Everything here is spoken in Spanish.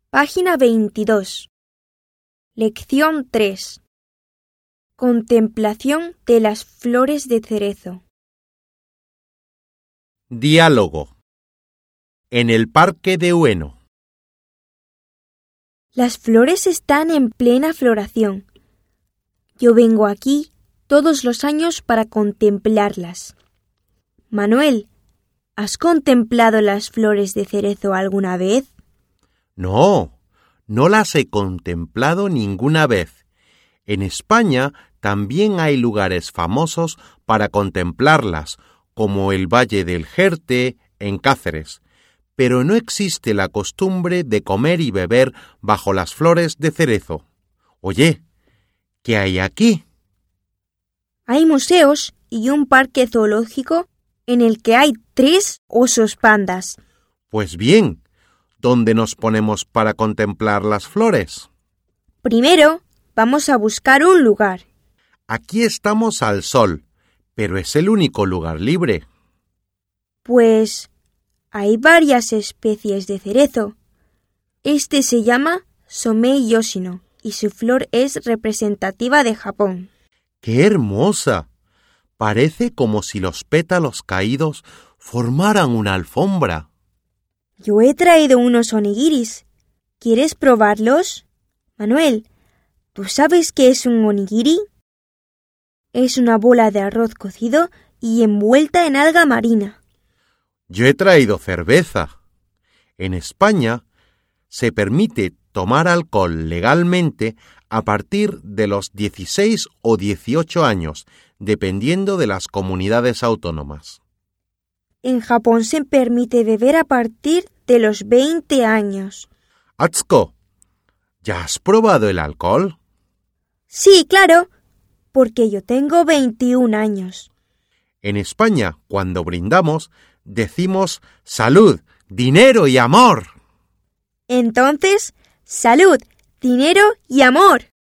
Página 22. Lección 3. Contemplación de las flores de cerezo. Diálogo. En el Parque de Ueno. Las flores están en plena floración. Yo vengo aquí todos los años para contemplarlas. Manuel, ¿has contemplado las flores de cerezo alguna vez? No, no las he contemplado ninguna vez. En España también hay lugares famosos para contemplarlas, como el Valle del Jerte, en Cáceres, pero no existe la costumbre de comer y beber bajo las flores de cerezo. Oye, ¿qué hay aquí? Hay museos y un parque zoológico en el que hay 3 osos pandas. Pues bien, ¿dónde nos ponemos para contemplar las flores? Primero, vamos a buscar un lugar. Aquí estamos al sol, pero es el único lugar libre. Pues hay varias especies de cerezo. Este se llama Somei Yoshino y su flor es representativa de Japón. ¡Qué hermosa! Parece como si los pétalos caídos formaran una alfombra. Yo he traído unos onigiris. ¿Quieres probarlos? Manuel, ¿tú sabes qué es un onigiri? Es una bola de arroz cocido y envuelta en alga marina. Yo he traído cerveza. En España se permite tomar alcohol legalmente a partir de los 16 o 18 años, dependiendo de las comunidades autónomas. En Japón se permite beber a partir de los 20 años. Atsuko, ¿ya has probado el alcohol? Sí, claro, porque yo tengo 21 años. En España, cuando brindamos, decimos salud, dinero y amor. Entonces, salud, dinero y amor.